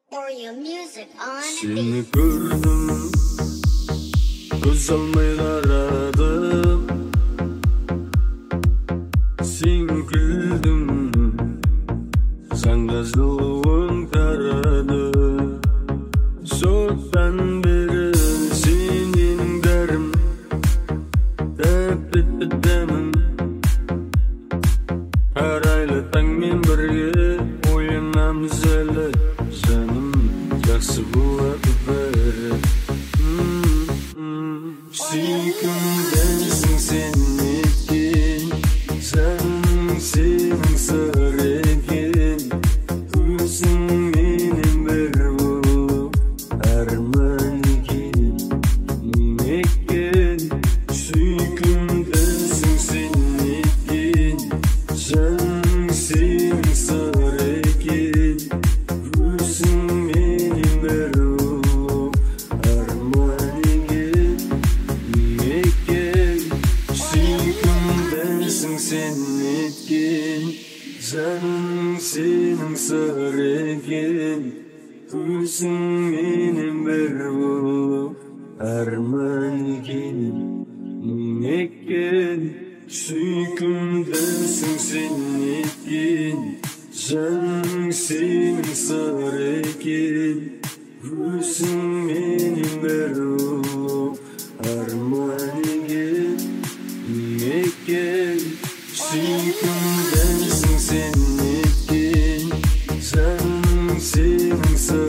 For your music on Seni gördüm, göz almay karadım. Sen güldüm, sana zulüm karadı. Soğuktan beri senin derim, hep demim. Her aylı tangin birge oynamız ele. Canım жақсы болады бәрі. Сүйкімдісің сен неткен, жаным сенің сыр екен. Өзіңменен бір болып арман екен, некен. Сүйкімдісің сен неткен, жаным сенің сыр екен. Өзіңменен бір болып арман екен, некен. Сүйкімдісің сен неткен, жаным сенің сыр екен. Өзіңменен бір болып арман екен, некен. Сүйкімдісің сен неткен, жаным сенің сыр екен. Өзіңменен бір болып арман екен, некен. Сүйкімдісің сен неткен, жаным сенің сыр